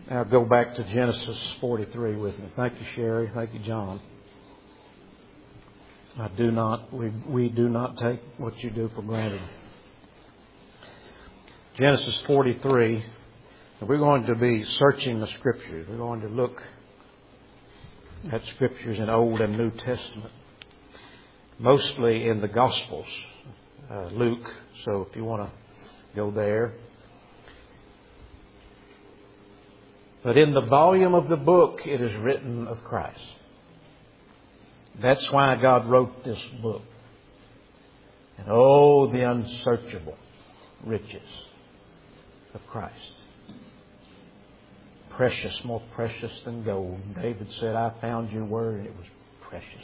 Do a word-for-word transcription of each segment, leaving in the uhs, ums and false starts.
Now go back to Genesis forty-three with me. Thank you, Sherry. Thank you, John. I do not, we, we do not take what you do for granted. Genesis forty-three. We're going to be searching the Scriptures. We're going to look at Scriptures in Old and New Testament. Mostly in the Gospels. Uh, Luke. So if you want to go there. But in the volume of the book, it is written of Christ. That's why God wrote this book. And oh, the unsearchable riches of Christ. Precious, more precious than gold. David said, I found your word and it was precious.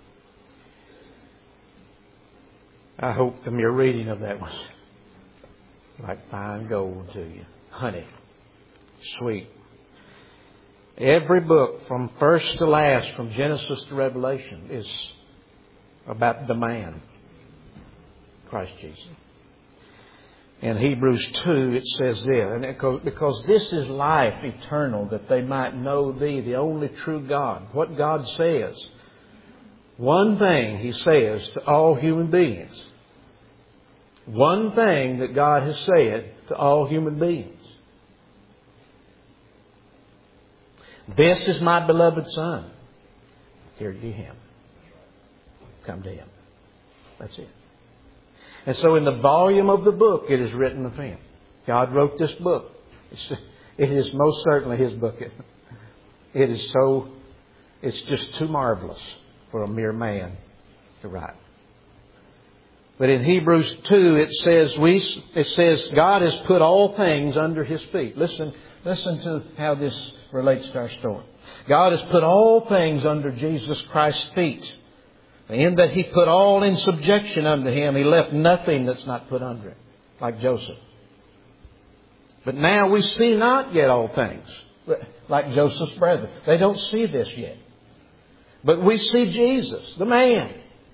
I hope the mere reading of that was like fine gold to you. Honey. Sweet. Every book from first to last, from Genesis to Revelation, is about the man, Christ Jesus. In Hebrews two, it says this, and it goes, because this is life eternal, that they might know Thee, the only true God. What God says. One thing He says to all human beings. One thing that God has said to all human beings. This is my beloved Son. Hear ye Him. Come to Him. That's it. And so in the volume of the book, it is written of Him. God wrote this book. It's, it is most certainly His book. It is so, it's just too marvelous for a mere man to write. But in Hebrews two, it says, we, it says, God has put all things under His feet. Listen, listen to how this relates to our story. God has put all things under Jesus Christ's feet. In that He put all in subjection unto Him, He left nothing that's not put under Him, like Joseph. But now we see not yet all things, like Joseph's brethren. They don't see this yet. But we see Jesus, the man,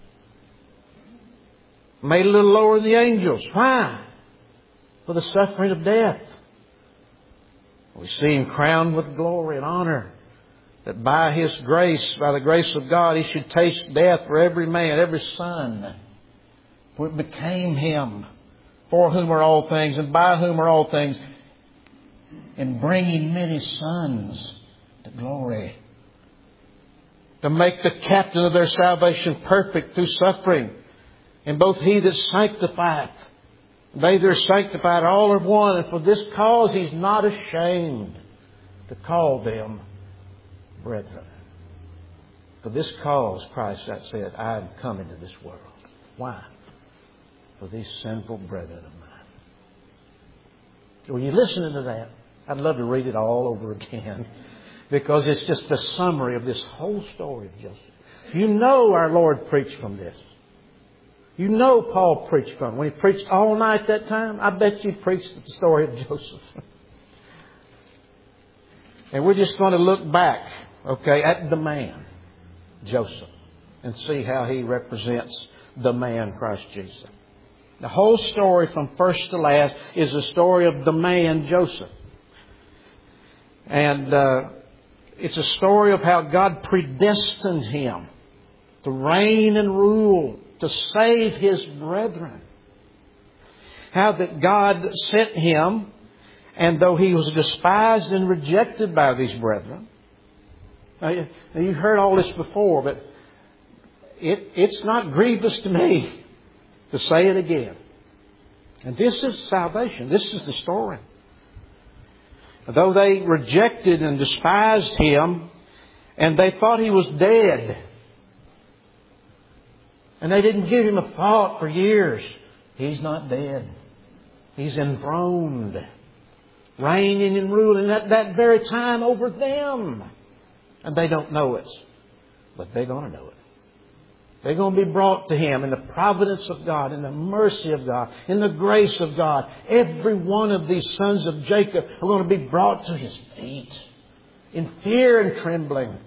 made a little lower than the angels. Why? For the suffering of death. We see Him crowned with glory and honor. That by His grace, by the grace of God, He should taste death for every man, every son. For it became Him, for whom are all things, and by whom are all things, in bringing many sons to glory. To make the captain of their salvation perfect through suffering. And both He that sanctifieth, they that are sanctified, all are one. And for this cause He's not ashamed to call them brethren. For this cause, Christ said, I am come into this world. Why? For these sinful brethren of mine. Were you listening to that? I'd love to read it all over again. Because it's just a summary of this whole story of Joseph. You know our Lord preached from this. You know Paul preached from it. When he preached all night that time, I bet you preached the story of Joseph. And we're just going to look back, okay, at the man, Joseph, and see how he represents the man, Christ Jesus. The whole story from first to last is the story of the man, Joseph. And uh, it's a story of how God predestined him to reign and rule, to save His brethren. How that God sent him, and though he was despised and rejected by these brethren. Now, you've heard all this before, but it, it's not grievous to me to say it again. And this is salvation. This is the story. Though they rejected and despised him, and they thought he was dead, and they didn't give him a thought for years. He's not dead. He's enthroned, reigning and ruling at that very time over them. And they don't know it. But they're going to know it. They're going to be brought to Him in the providence of God, in the mercy of God, in the grace of God. Every one of these sons of Jacob are going to be brought to His feet in fear and trembling.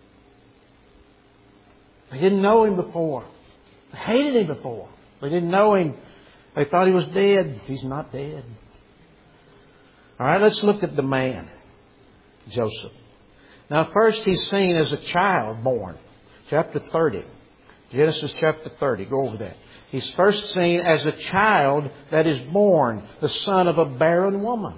They didn't know Him before. They hated Him before. They didn't know Him. They thought He was dead. He's not dead. All right, let's look at the man. Joseph. Now first he's seen as a child born. Chapter thirty. Genesis chapter thirty. Go over that. He's first seen as a child that is born, the son of a barren woman.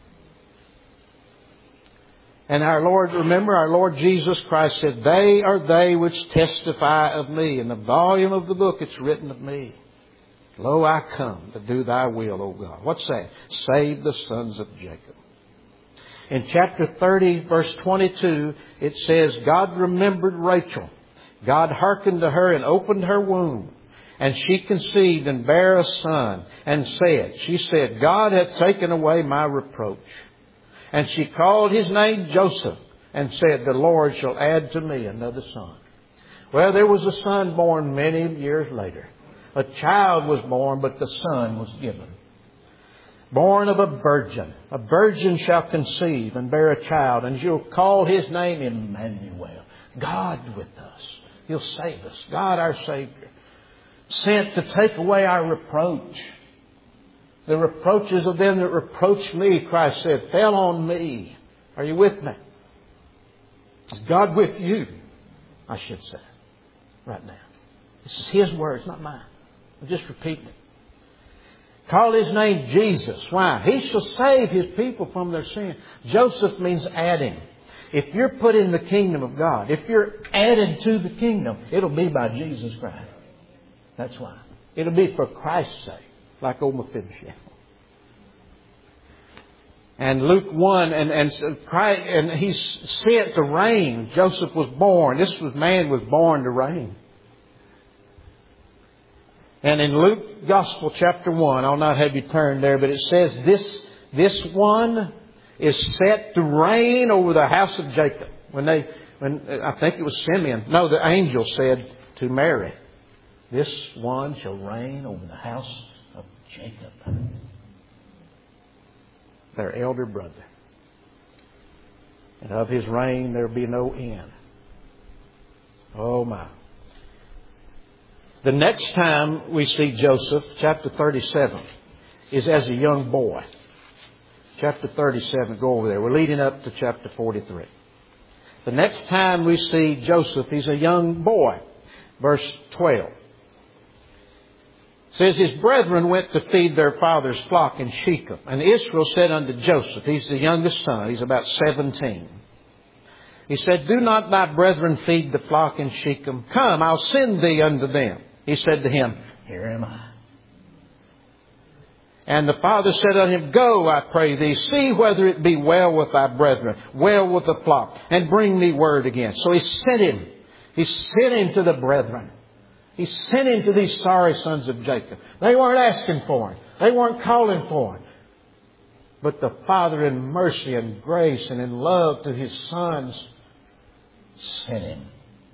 And our Lord, remember, our Lord Jesus Christ said, they are they which testify of me. In the volume of the book it's written of me. Lo, I come to do thy will, O God. What's that? Save the sons of Jacob. In chapter thirty, verse twenty-two, it says, God remembered Rachel. God hearkened to her and opened her womb. And she conceived and bare a son and said, she said, God hath taken away my reproach. And she called his name Joseph and said, the Lord shall add to me another son. Well, there was a son born many years later. A child was born, but the son was given. Born of a virgin. A virgin shall conceive and bear a child, and she'll call his name Emmanuel. God with us. He'll save us. God our Savior. Sent to take away our reproach. The reproaches of them that reproached me, Christ said, fell on me. Are you with me? Is God with you? I should say. Right now. This is His words, not mine. I'm just repeating it. Call His name Jesus. Why? He shall save His people from their sin. Joseph means adding. If you're put in the kingdom of God, if you're added to the kingdom, it'll be by Jesus Christ. That's why. It'll be for Christ's sake, like old Mephibosheth. And Luke one, and, and, Christ, and He's sent to reign. Joseph was born. This was man was born to reign. And in Luke Gospel chapter one, I'll not have you turn there, but it says this, this one is set to reign over the house of Jacob. When they, when I think it was Simeon. No, the angel said to Mary, this one shall reign over the house of Jacob. Their elder brother. And of his reign there will be no end. Oh my. The next time we see Joseph, chapter thirty-seven, is as a young boy. Chapter thirty-seven, go over there. We're leading up to chapter forty-three. The next time we see Joseph, he's a young boy. Verse twelve. It says, his brethren went to feed their father's flock in Shechem. And Israel said unto Joseph, he's the youngest son, he's about seventeen. He said, do not thy brethren feed the flock in Shechem? Come, I'll send thee unto them. He said to him, here am I. And the father said unto him, go, I pray thee, see whether it be well with thy brethren, well with the flock, and bring me word again. So he sent him. He sent him to the brethren. He sent him to these sorry sons of Jacob. They weren't asking for him. They weren't calling for him. But the Father in mercy and grace and in love to His sons sent him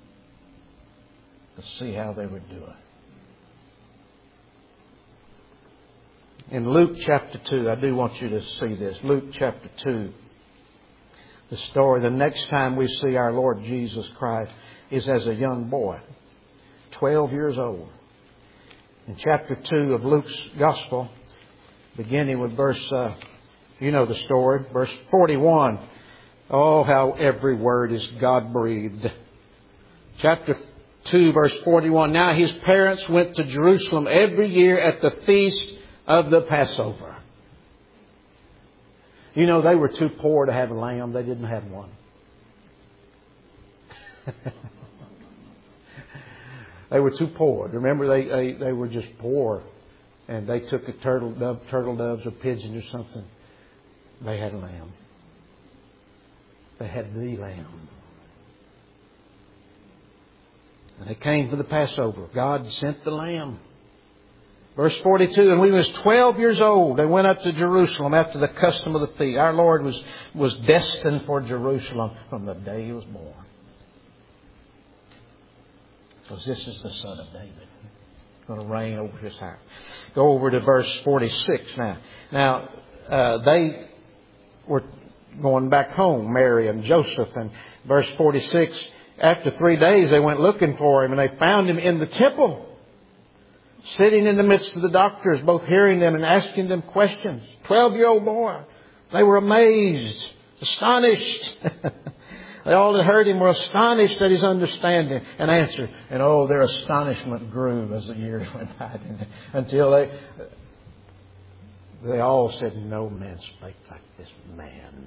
to see how they were doing. In Luke chapter two, I do want you to see this. Luke chapter two, the story, the next time we see our Lord Jesus Christ is as a young boy. twelve years old. In chapter two of Luke's Gospel, beginning with verse, uh, you know the story, verse forty-one. Oh, how every word is God-breathed. Chapter two, verse forty-one. Now his parents went to Jerusalem every year at the feast of the Passover. You know, they were too poor to have a lamb. They didn't have one. They were too poor. Remember, they, they, they were just poor. And they took a turtle dove, turtle doves or pigeon or something. They had a lamb. They had the lamb. And they came for the Passover. God sent the lamb. Verse forty-two, and when he was twelve years old, they went up to Jerusalem after the custom of the feast. Our Lord was, was destined for Jerusalem from the day He was born. Because this is the Son of David. He's going to reign over His house. Go over to verse forty-six now. Now, uh, they were going back home, Mary and Joseph. And verse forty-six, after three days they went looking for Him, and they found Him in the temple, sitting in the midst of the doctors, both hearing them and asking them questions. Twelve-year-old boy. They were amazed, Astonished. They all that heard him were astonished at his understanding and answer. And oh, their astonishment grew as the years went by until they they all said, no man spake like this man.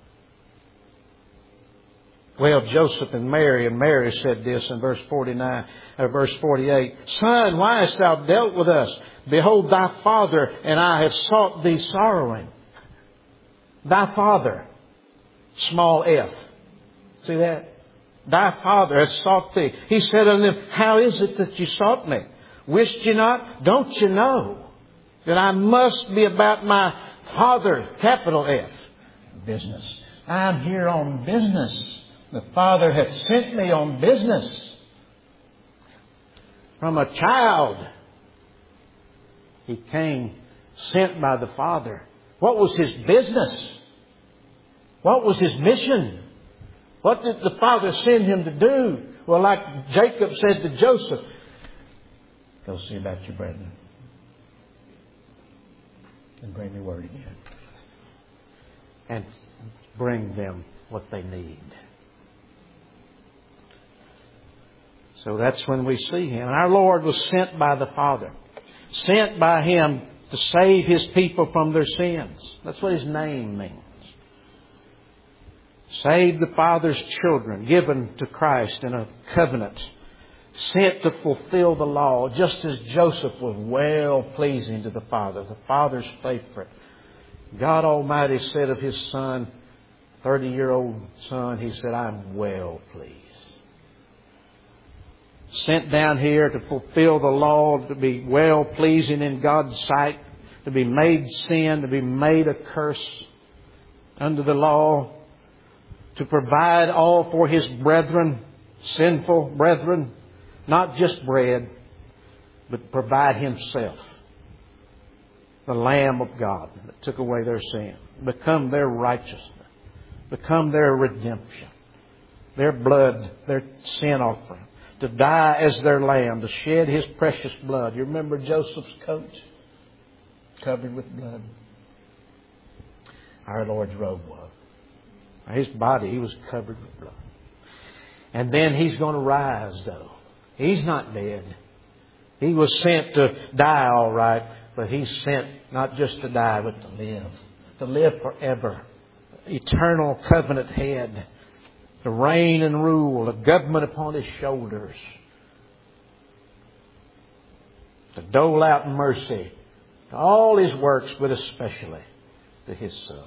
Well, Joseph and Mary, and Mary said this in verse forty-nine, or verse forty-eight. Son, why hast thou dealt with us? Behold, thy father and I have sought thee sorrowing. Thy father, small f. See that? Thy father has sought thee. He said unto them, how is it that you sought me? Wist you not? Don't you know that I must be about my father, capital F, business? I'm here on business. The Father hath sent me on business. From a child, he came sent by the Father. What was his business? What was his mission? What did the Father send him to do? Well, like Jacob said to Joseph, go see about your brethren and bring me word again. And bring them what they need. So that's when we see Him. And our Lord was sent by the Father. Sent by Him to save His people from their sins. That's what His name means. Save the Father's children, given to Christ in a covenant. Sent to fulfill the law, just as Joseph was well pleasing to the Father, the Father's favorite. God Almighty said of His Son, thirty-year-old son, He said, I'm well pleased. Sent down here to fulfill the law, to be well pleasing in God's sight, to be made sin, to be made a curse under the law, to provide all for His brethren, sinful brethren, not just bread, but provide Himself, the Lamb of God that took away their sin, become their righteousness, become their redemption, their blood, their sin offering. To die as their lamb, to shed His precious blood. You remember Joseph's coat? Covered with blood. Our Lord's robe was. His body, He was covered with blood. And then He's going to rise, though. He's not dead. He was sent to die, all right. But He's sent not just to die, but to live. To live forever. Eternal covenant head. To reign and rule, a government upon His shoulders. To dole out mercy to all His works, but especially to His Son.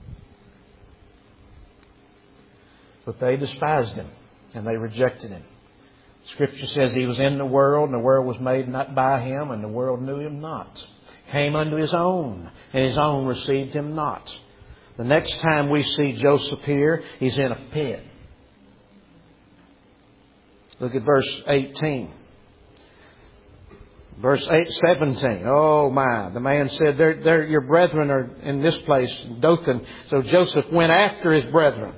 But they despised Him and they rejected Him. Scripture says He was in the world and the world was made not by Him and the world knew Him not. Came unto His own and His own received Him not. The next time we see Joseph here, he's in a pit. Look at verse eighteen. Verse eight, seventeen. Oh my. The man said, they're, they're, your brethren are in this place, Dothan. So Joseph went after his brethren.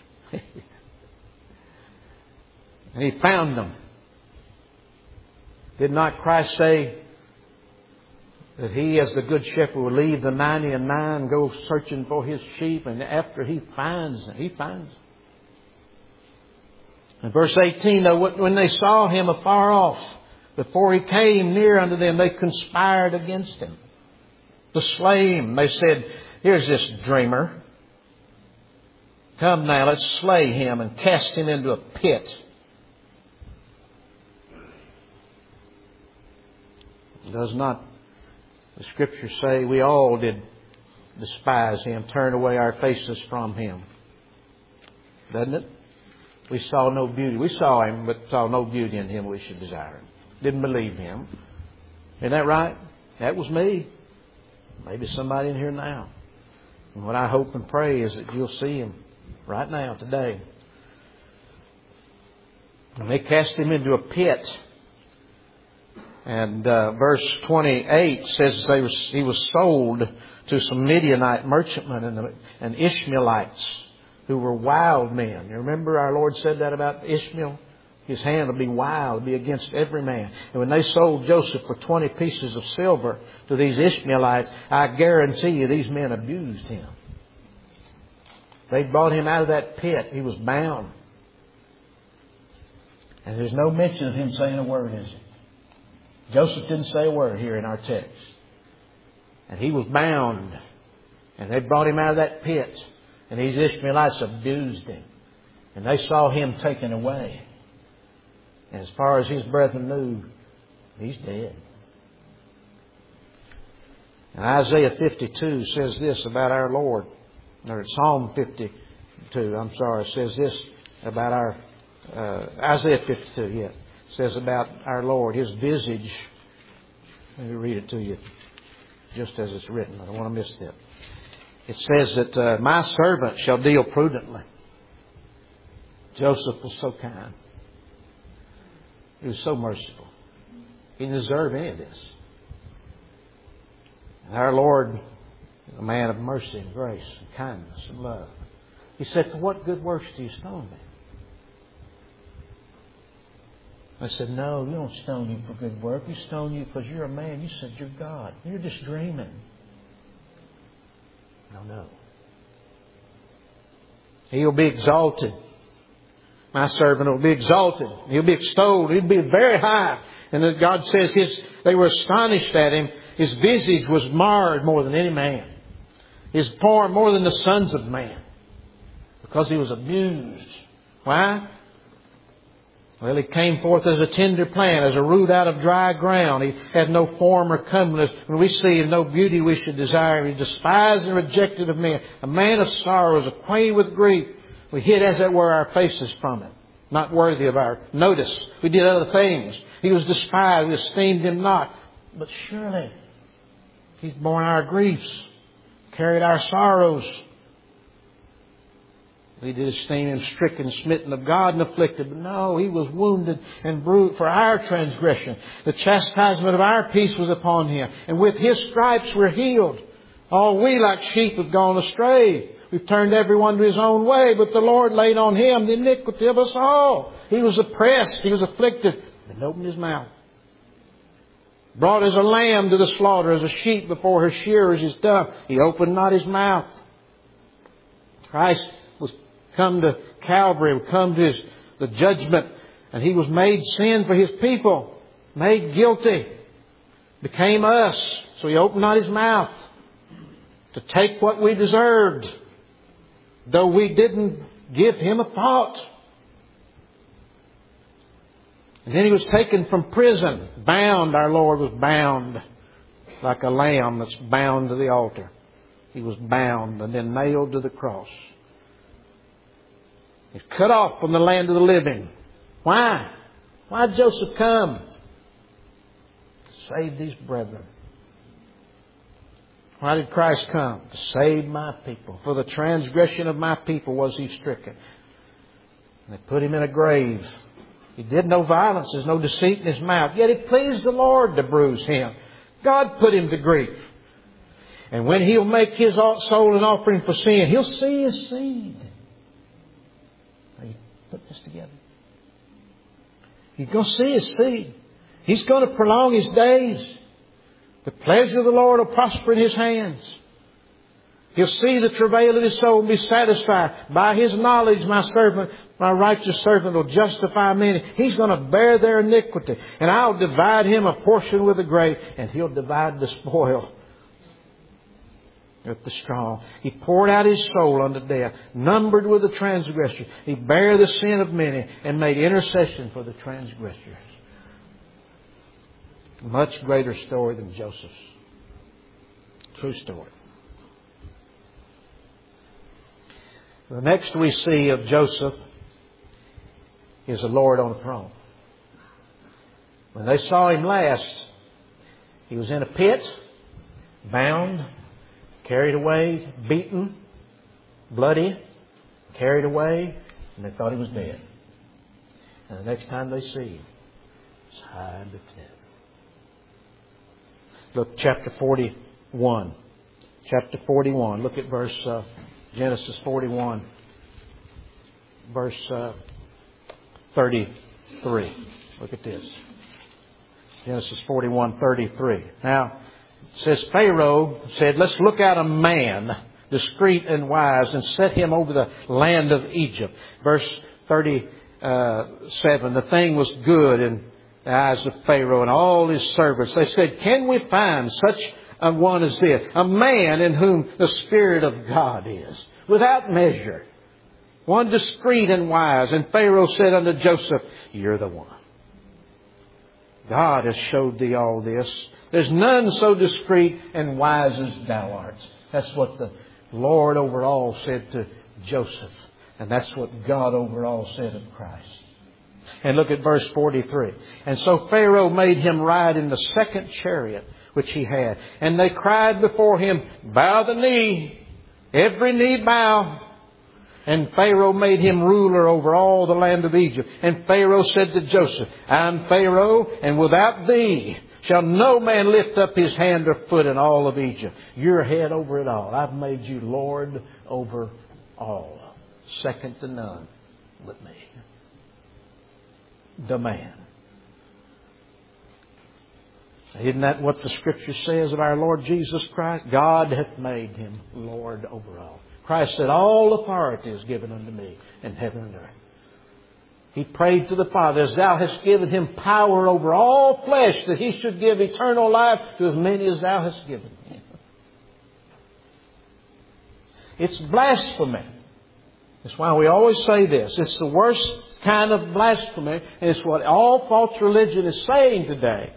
And he found them. Did not Christ say that He, as the good shepherd, will leave the ninety and nine and go searching for His sheep? And after He finds them, He finds them. In verse eighteen, though, when they saw Him afar off, before He came near unto them, they conspired against Him to slay Him. They said, here's this dreamer. Come now, let's slay him and cast him into a pit. Does not the Scripture say we all did despise Him, turn away our faces from Him? Doesn't it? We saw no beauty. We saw Him, but saw no beauty in Him we should desire Him. Didn't believe Him. Isn't that right? That was me. Maybe somebody in here now. And what I hope and pray is that you'll see Him right now, today. And they cast Him into a pit. And uh, verse twenty-eight says they was, He was sold to some Midianite merchantmen and, and Ishmaelites who were wild men. You remember our Lord said that about Ishmael? His hand will be wild, be against every man. And when they sold Joseph for twenty pieces of silver to these Ishmaelites, I guarantee you these men abused him. They brought him out of that pit. He was bound. And there's no mention of him saying a word, is it? Joseph didn't say a word here in our text. And he was bound. And they brought him out of that pit. And these Ishmaelites abused him. And they saw him taken away. And as far as his brethren knew, he's dead. And Isaiah fifty-two says this about our Lord. Or Psalm fifty-two, I'm sorry, says this about our... Uh, Isaiah fifty-two, yes. Says about our Lord, His visage. Let me read it to you just as it's written. I don't want to miss that. It says that uh, my servant shall deal prudently. Joseph was so kind. He was so merciful. He didn't deserve any of this. And our Lord, a man of mercy and grace and kindness and love. He said, for what good works do you stone me? I said, no, we don't stone you for good work. We stone you because you're a man. You said you're God. You're just dreaming. No, no. He'll be exalted. My servant will be exalted. He'll be extolled. He'll be very high. And that God says his, they were astonished at him. His visage was marred more than any man. His form more than the sons of man. Because he was abused. Why? Well, he came forth as a tender plant, as a root out of dry ground. He had no form or comeliness. When we see him, no beauty we should desire him. He despised and rejected of men. A man of sorrows, acquainted with grief. We hid, as it were, our faces from him. Not worthy of our notice. We did other things. He was despised. We esteemed him not. But surely, He's borne our griefs, carried our sorrows. We did esteem Him stricken, smitten of God, and afflicted. But no, He was wounded and bruised for our transgression. The chastisement of our peace was upon Him. And with His stripes we're healed. All we like sheep have gone astray. We've turned everyone to his own way. But the Lord laid on Him the iniquity of us all. He was oppressed. He was afflicted. And opened His mouth. Brought as a lamb to the slaughter, as a sheep before her shearers is dumb. He opened not His mouth. Christ was come to Calvary, come to his, the judgment, and He was made sin for His people, made guilty, became us. So He opened not His mouth to take what we deserved, though we didn't give Him a thought. And then He was taken from prison, bound. Our Lord was bound like a lamb that's bound to the altar. He was bound and then nailed to the cross. He's cut off from the land of the living. Why? Why did Joseph come? To save these brethren. Why did Christ come? To save my people. For the transgression of my people was He stricken. And they put Him in a grave. He did no violence. There's no deceit in His mouth. Yet it pleased the Lord to bruise Him. God put Him to grief. And when He'll make His soul an offering for sin, He'll see His seed. Put this together. He's going to see His seed. He's going to prolong His days. The pleasure of the Lord will prosper in His hands. He'll see the travail of His soul and be satisfied. By His knowledge, my servant, my righteous servant will justify many. He's going to bear their iniquity. And I'll divide him a portion with the great. And He'll divide the spoil with the strong. He poured out His soul unto death, numbered with the transgressors. He bare the sin of many and made intercession for the transgressors. Much greater story than Joseph's. True story. The next we see of Joseph is the Lord on the throne. When they saw him last, he was in a pit, bound, carried away, beaten, bloody, carried away, and they thought he was dead. And the next time they see him, it's high and lifted. Look, chapter forty-one. Chapter forty-one. Look at verse uh, Genesis forty-one, verse uh, thirty-three. Look at this. Genesis forty-one, thirty-three. Now, it says Pharaoh said, let's look out a man discreet and wise, and set him over the land of Egypt. Verse thirty-seven, the thing was good in the eyes of Pharaoh and all his servants. They said, can we find such a one as this, a man in whom the Spirit of God is, without measure, one discreet and wise? And Pharaoh said unto Joseph, you're the one. God has showed thee all this. There's none so discreet and wise as thou art. That's what the Lord over all said to Joseph. And that's what God over all said of Christ. And look at verse forty-three. And so Pharaoh made him ride in the second chariot which he had. And they cried before him, bow the knee, every knee bow. And Pharaoh made him ruler over all the land of Egypt. And Pharaoh said to Joseph, I am Pharaoh, and without thee shall no man lift up his hand or foot in all of Egypt. You're head over it all. I've made you Lord over all. Second to none but me. The man. Isn't that what the Scripture says of our Lord Jesus Christ? God hath made him Lord over all. Christ said, all authority is given unto me in heaven and earth. He prayed to the Father, as thou hast given him power over all flesh, that he should give eternal life to as many as thou hast given him. It's blasphemy. That's why we always say this. It's the worst kind of blasphemy, and it's what all false religion is saying today.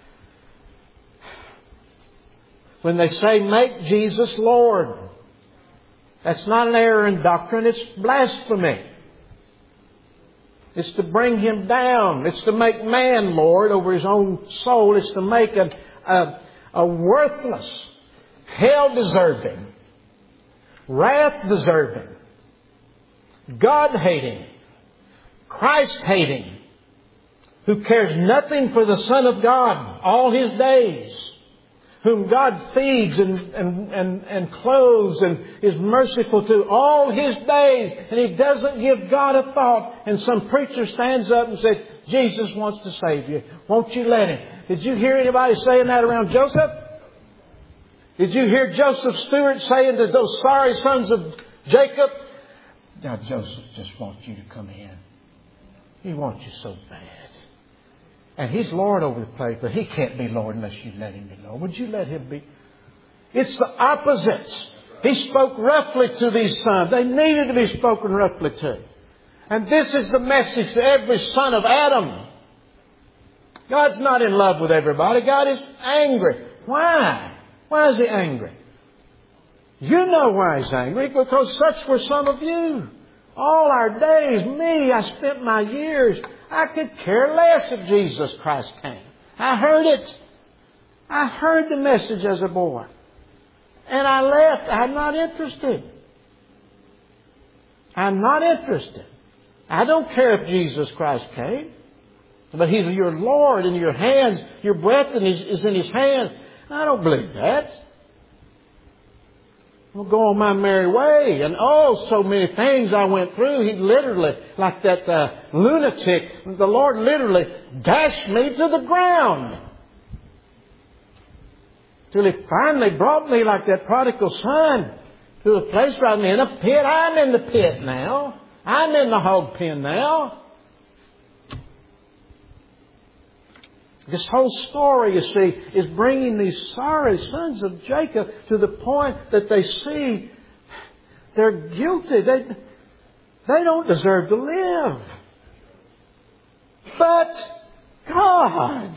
When they say, make Jesus Lord. That's not an error in doctrine. It's blasphemy. It's to bring him down. It's to make man Lord over his own soul. It's to make a, a, a worthless, hell-deserving, wrath-deserving, God-hating, Christ-hating, who cares nothing for the Son of God all his days, whom God feeds and, and, and, and clothes and is merciful to all his days. And he doesn't give God a thought. And some preacher stands up and says, Jesus wants to save you. Won't you let him? Did you hear anybody saying that around Joseph? Did you hear Joseph Stewart saying to those sorry sons of Jacob, now Joseph just wants you to come in. He wants you so bad. And he's Lord over the place, but he can't be Lord unless you let him be Lord. Would you let him be? It's the opposite. He spoke roughly to these sons. They needed to be spoken roughly to. And this is the message to every son of Adam. God's not in love with everybody. God is angry. Why? Why is he angry? You know why he's angry. Because such were some of you. All our days, me, I spent my years. I could care less if Jesus Christ came. I heard it. I heard the message as a boy. And I left. I'm not interested. I'm not interested. I don't care if Jesus Christ came. But He's your Lord in your hands. Your breath is in His hands. I don't believe that. I'll go on my merry way. And oh, so many things I went through. He literally, like that uh, lunatic, the Lord literally dashed me to the ground. Till He finally brought me like that prodigal son to a place where I'm in a pit. I'm in the pit now. I'm in the hog pen now. This whole story, you see, is bringing these sorry sons of Jacob to the point that they see they're guilty. They, they don't deserve to live. But God,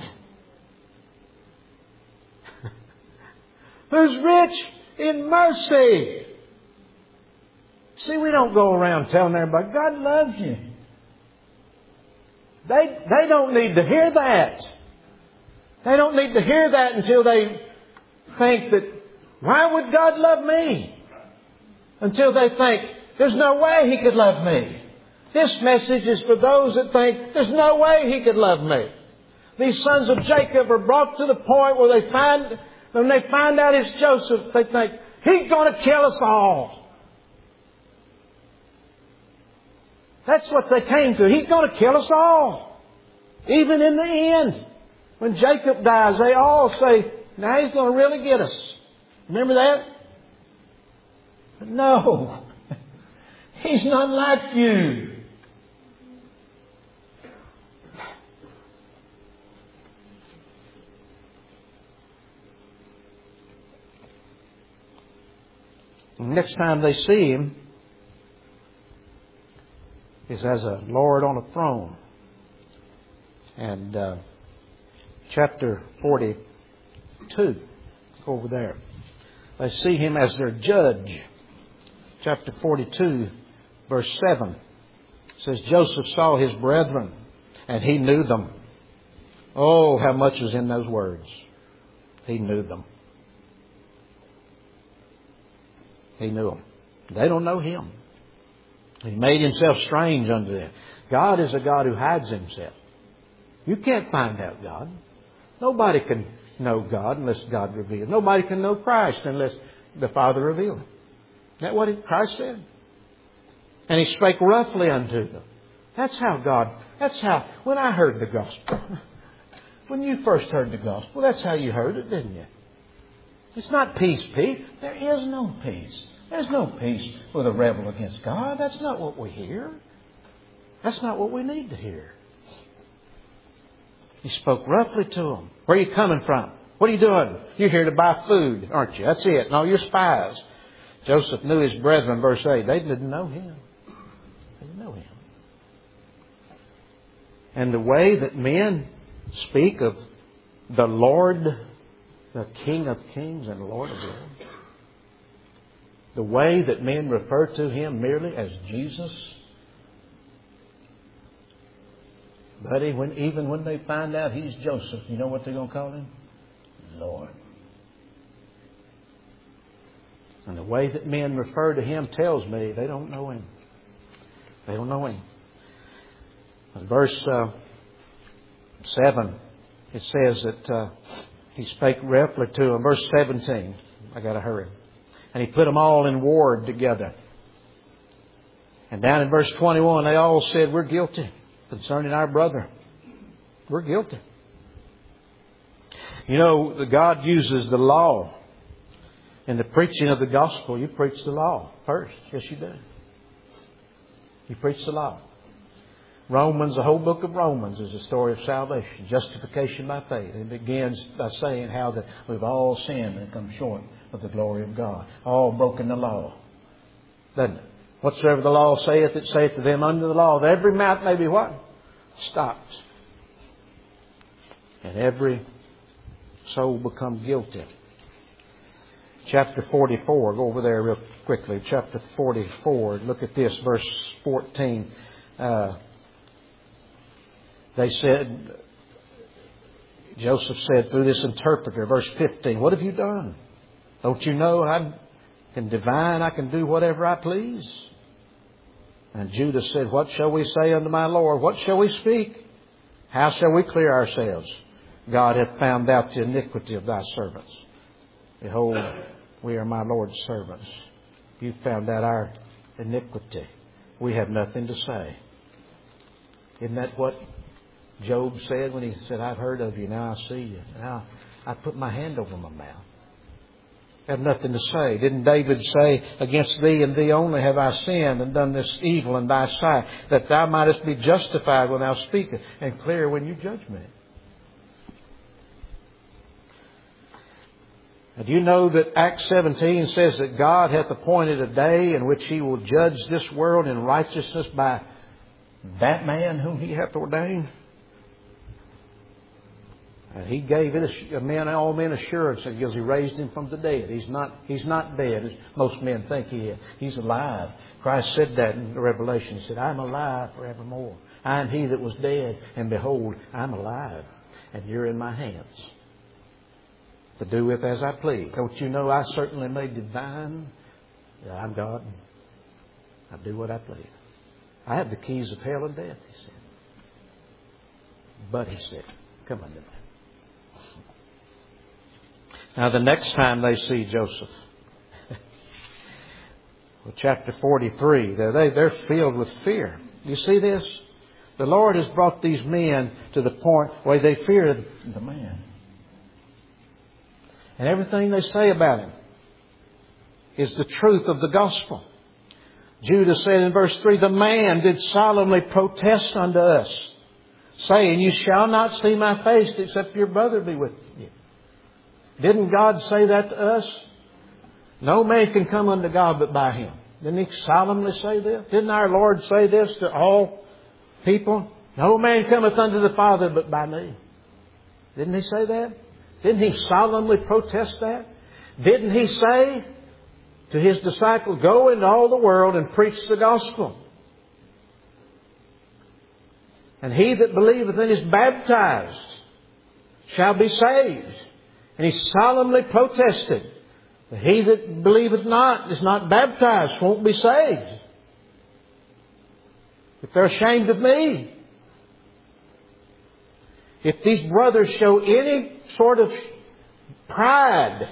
who's rich in mercy. See, we don't go around telling everybody, God loves you. They, they don't need to hear that. They don't need to hear that until they think that, why would God love me? Until they think, there's no way He could love me. This message is for those that think, there's no way He could love me. These sons of Jacob are brought to the point where they find, when they find out it's Joseph, they think, He's going to kill us all. That's what they came to. He's going to kill us all. Even in the end. When Jacob dies, they all say, now He's going to really get us. Remember that? No. He's not like you. Next time they see Him is as a Lord on a throne. And uh, chapter forty-two, over there, they see Him as their judge. Chapter forty-two, verse seven, says, Joseph saw his brethren, and he knew them. Oh, how much is in those words. He knew them. He knew them. They don't know Him. He made Himself strange unto them. God is a God who hides Himself. You can't find out God. Nobody can know God unless God reveals. Nobody can know Christ unless the Father reveals Him. Isn't that what Christ said? And He spake roughly unto them. That's how God, that's how, when I heard the gospel, when you first heard the gospel, that's how you heard it, didn't you? It's not peace, peace. There is no peace. There's no peace with a rebel against God. That's not what we hear. That's not what we need to hear. He spoke roughly to them. Where are you coming from? What are you doing? You're here to buy food, aren't you? That's it. No, you're spies. Joseph knew his brethren, verse eight. They didn't know him. They didn't know him. And the way that men speak of the Lord, the King of Kings and Lord of Lords, the way that men refer to Him merely as Jesus, buddy, when, even when they find out He's Joseph, you know what they're going to call Him? Lord. And the way that men refer to Him tells me they don't know Him. They don't know Him. In verse uh, seven, it says that uh, He spake roughly to them. Verse seventeen, I got to hurry. And He put them all in ward together. And down in verse twenty-one, they all said, we're guilty concerning our brother. We're guilty. You know, God uses the law. In the preaching of the gospel, you preach the law first. Yes, you do. You preach the law. Romans, the whole book of Romans is a story of salvation, justification by faith. It begins by saying how that we've all sinned and come short of the glory of God. All broken the law. Doesn't it? Whatsoever the law saith, it saith to them under the law, that every mouth may be what? Stopped. And every soul become guilty. Chapter forty-four, go over there real quickly. Chapter forty-four, look at this, verse fourteen. Uh, they said, Joseph said through this interpreter, verse fifteen, what have you done? Don't you know I can divine, I can do whatever I please? And Judah said, what shall we say unto my Lord? What shall we speak? How shall we clear ourselves? God hath found out the iniquity of thy servants. Behold, we are my Lord's servants. You found out our iniquity. We have nothing to say. Isn't that what Job said when he said, I've heard of you, now I see you. Now I put my hand over my mouth. I have nothing to say. Didn't David say, against thee and thee only have I sinned and done this evil in thy sight, that thou mightest be justified when thou speakest and clear when you judge me? And do you know that Acts seventeen says that God hath appointed a day in which He will judge this world in righteousness by that man whom He hath ordained? And He gave it, men, all men assurance because He raised Him from the dead. He's not, He's not dead as most men think He is. He's alive. Christ said that in the Revelation. He said, I'm alive forevermore. I am He that was dead, and behold, I'm alive, and you're in my hands to do with as I please. Don't you know I certainly made divine that I'm God. I do what I please. I have the keys of hell and death, He said. But He said, come unto me. Now the next time they see Joseph, well, chapter forty-three, they, they're filled with fear. You see this? The Lord has brought these men to the point where they fear the man. And everything they say about him, is the truth of the gospel. Judas said in verse three, the man did solemnly protest unto us, saying, you shall not see my face except your brother be with you. Didn't God say that to us? No man can come unto God but by Him. Didn't He solemnly say this? Didn't our Lord say this to all people? No man cometh unto the Father but by me. Didn't He say that? Didn't He solemnly protest that? Didn't He say to His disciples, go into all the world and preach the gospel? And he that believeth and is baptized shall be saved. And He solemnly protested that he that believeth not, is not baptized, won't be saved. If they're ashamed of me, if these brothers show any sort of pride,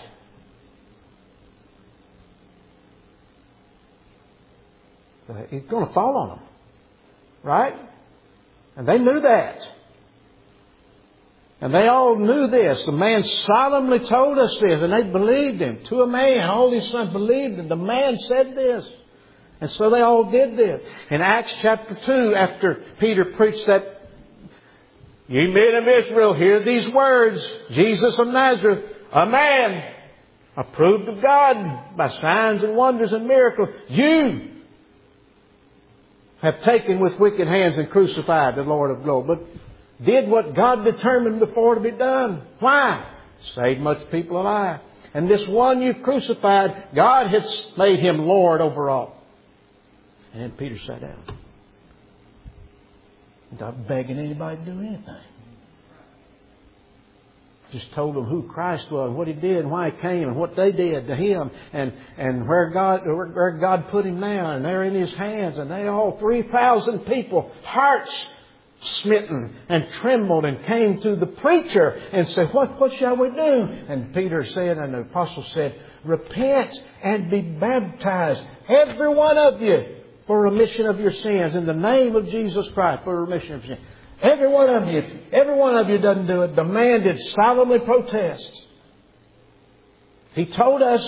He's going to fall on them. Right? And they knew that. And they all knew this. The man solemnly told us this, and they believed him. To a man, all these sons believed him. The man said this. And so they all did this. In Acts chapter two, after Peter preached that, ye men of Israel, hear these words, Jesus of Nazareth, a man approved of God by signs and wonders and miracles. You have taken with wicked hands and crucified the Lord of glory. But did what God determined before to be done. Why? Save much people alive. And this one you crucified, God has made Him Lord over all. And then Peter sat down. Not begging anybody to do anything. Just told them who Christ was, what He did, and why He came, and what they did to Him, and, and where God where God put Him now, and they're in His hands, and they all three thousand people, hearts smitten and trembled, and came to the preacher and said, What what shall we do? And Peter said, and the apostle said, repent and be baptized, every one of you, for remission of your sins, in the name of Jesus Christ, for remission of sins. Every one of you, every one of you doesn't do it. The man did solemnly protest. He told us,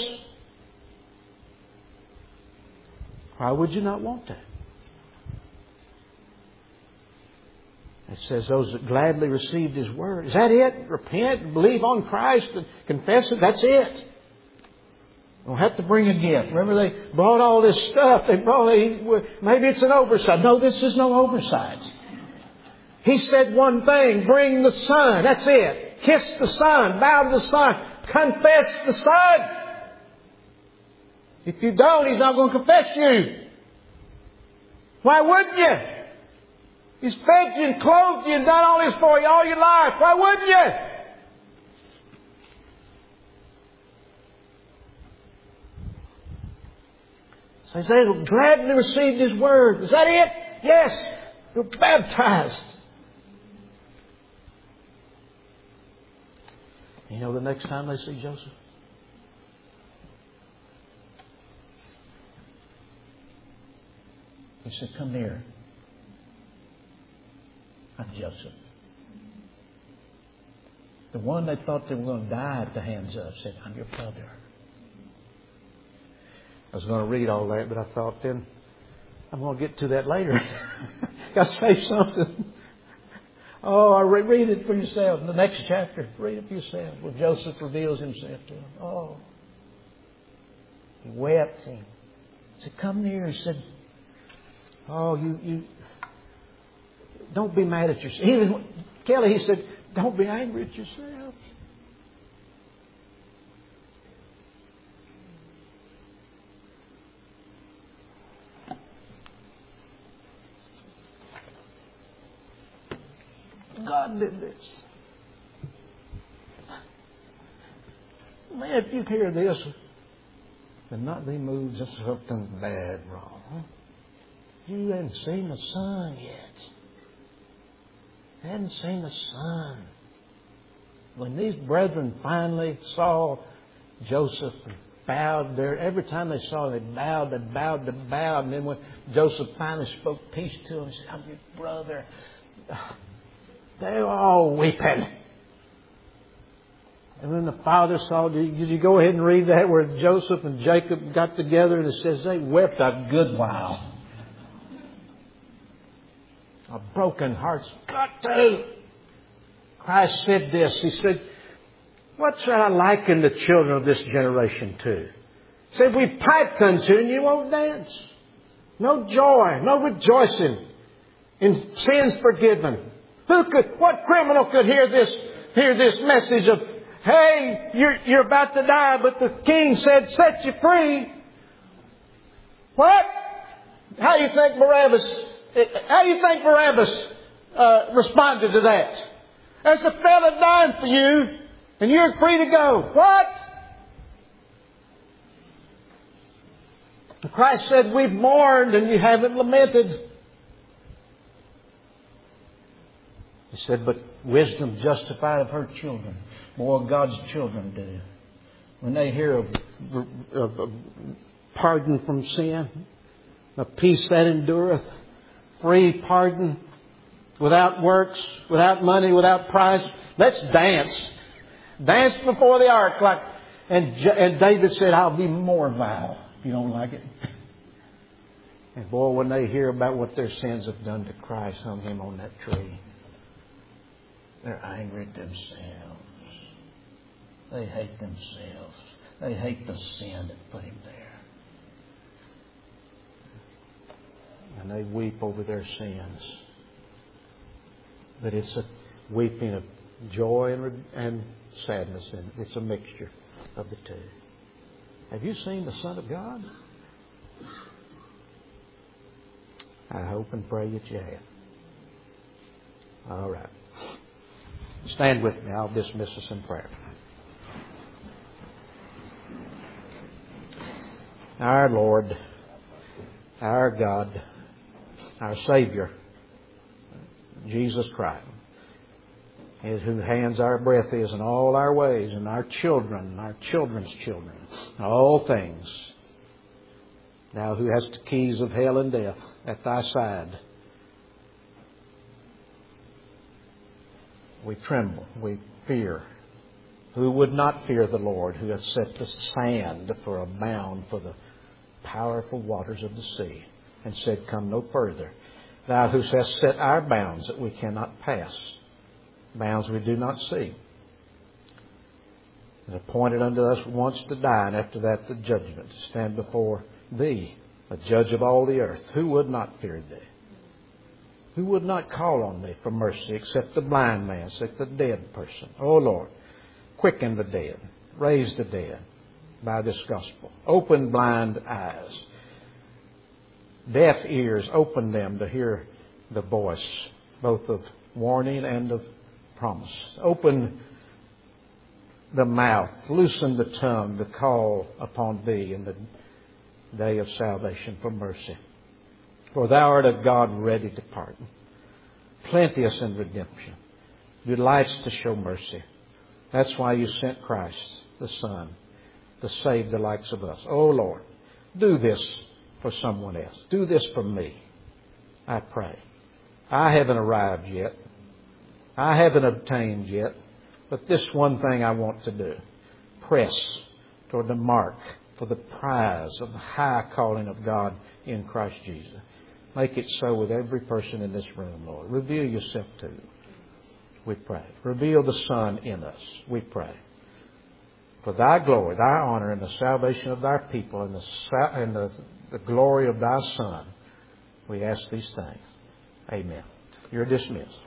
why would you not want that? It says those that gladly received His word. Is that it? Repent, believe on Christ, and confess it. That's it. You don't have to bring a gift. Remember, they brought all this stuff. They brought. Maybe it's an oversight. No, this is no oversight. He said one thing, bring the Son. That's it. Kiss the Son. Bow to the Son. Confess the Son. If you don't, He's not going to confess you. Why wouldn't you? He's fed you and clothed you and done all this for you all your life. Why wouldn't you? So he says, gladly received His word. Is that it? Yes. You're baptized. You know the next time they see Joseph? He said, come here. I'm Joseph. The one they thought they were going to die at the hands of said, I'm your brother. I was going to read all that, but I thought then, I'm going to get to that later. Got to say something. Oh, I re- read it for yourself. In the next chapter, read it for yourself. Where Joseph reveals himself to him. Oh. He wept. He said, come near. He said, oh, you, you, don't be mad at yourself. Even Kelly, he said, don't be angry at yourself. God did this. Man, if you hear this and not be moved, there's something bad wrong. You haven't seen the Son yet. You hadn't seen the Son. When these brethren finally saw Joseph and bowed there, every time they saw him, they bowed, they bowed, they bowed. And then when Joseph finally spoke peace to him, he said, I'm your brother. They were all weeping. And when the father saw, did you go ahead and read that where Joseph and Jacob got together and it says they wept a good while. A broken heart's got to. Christ said this. He said, what shall I liken the children of this generation to? He said, we piped unto you and you won't dance. No joy, no rejoicing in sins forgiven. Who could, what criminal could hear this, hear this message of, hey, you're, you're about to die, but the king said, set you free. What? How do you think Barabbas, how do you think Barabbas uh, responded to that? There's a fella dying for you, and you're free to go. What? And Christ said, we've mourned and you haven't lamented. He said, but wisdom justified of her children. More God's children do. When they hear of, of, of pardon from sin, a peace that endureth, free pardon, without works, without money, without price, let's dance. Dance before the ark. Like, and, and David said, I'll be more vile if you don't like it. And boy, when they hear about what their sins have done to Christ, hung Him on that tree, they're angry at themselves. They hate themselves. They hate the sin that put Him there. And they weep over their sins. But it's a weeping of joy and, and sadness, and it's a mixture of the two. Have you seen the Son of God? I hope and pray that you have. All right. Stand with me. I'll dismiss us in prayer. Our Lord, our God, our Savior, Jesus Christ, in whose hands our breath is in all our ways, and our children, our children's children, all things. Thou who hast the keys of hell and death at Thy side, we tremble, we fear. Who would not fear the Lord, who hath set the sand for a bound for the powerful waters of the sea, and said, come no further. Thou who hast set our bounds that we cannot pass, bounds we do not see, and appointed unto us once to die, and after that the judgment, to stand before Thee, the judge of all the earth. Who would not fear Thee? Who would not call on Thee for mercy except the blind man, except the dead person? Oh Lord, quicken the dead, raise the dead by this gospel. Open blind eyes. Deaf ears, open them to hear the voice, both of warning and of promise. Open the mouth, loosen the tongue to call upon Thee in the day of salvation for mercy. For Thou art a God ready to pardon, plenteous in redemption, delights to show mercy. That's why You sent Christ, the Son, to save the likes of us. Oh Lord, do this for someone else. Do this for me, I pray. I haven't arrived yet. I haven't obtained yet. But this one thing I want to do. Press toward the mark for the prize of the high calling of God in Christ Jesus. Make it so with every person in this room, Lord. Reveal Yourself to them, we pray. Reveal the Son in us, we pray. For Thy glory, Thy honor, and the salvation of Thy people, and the, and the, the glory of Thy Son, we ask these things. Amen. You're dismissed.